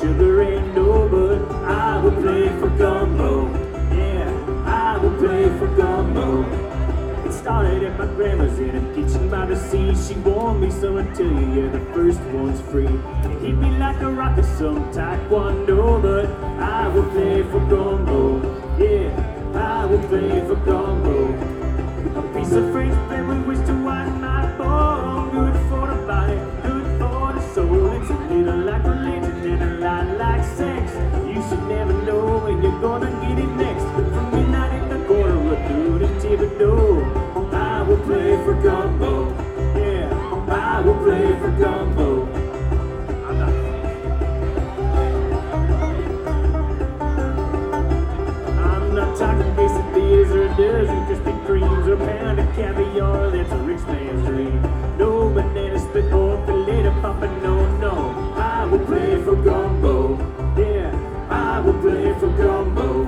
sugar ain't no, but I will play for gumbo. Yeah, I will play for gumbo. It started at my grandma's in a kitchen by the sea. She warned me, so I tell you, yeah, the first one's free. It hit me like a rock or some taekwondo, but I will play for gumbo. Yeah, I will play for gumbo. A piece of French bread with which to wind my bone. Good for the body, good for the soul. It's a little like religion and a lot like sex. You should never know when you're gonna get it next. From midnight in the corner of noon in Thibodeau, I will play for gumbo. Yeah, I will play for gumbo. I'm not talking quesadillas or a dozen Krispy Kremes or a pound of caviar. That's a rich man's dream. No banana split or filet of papa, no, no. I will play for gumbo. Yeah, I will play for gumbo.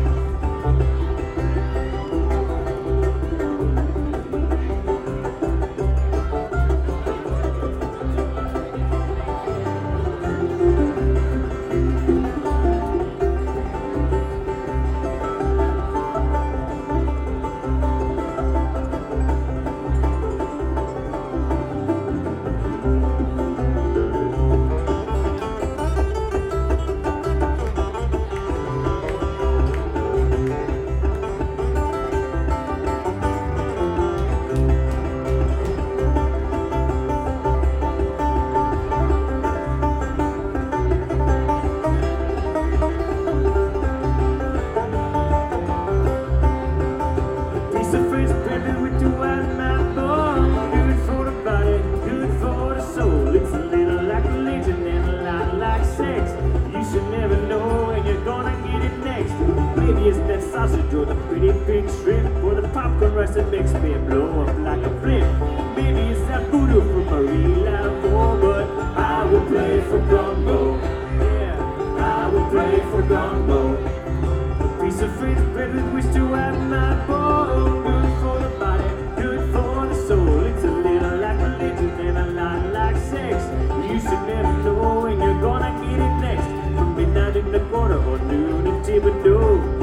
Maybe it's that sausage or the pretty big shrimp or the popcorn rice that makes me blow up like a flip. Maybe it's that voodoo from Marie Laveau, but I will play for gumbo. Yeah, I will play for gumbo. A piece of French bread with which to have my bowl. Good for the body, good for the soul. It's a little like religion and a lot like sex. You should never know when you're gonna get it next. From midnight in the corner or noon in Thibodeau,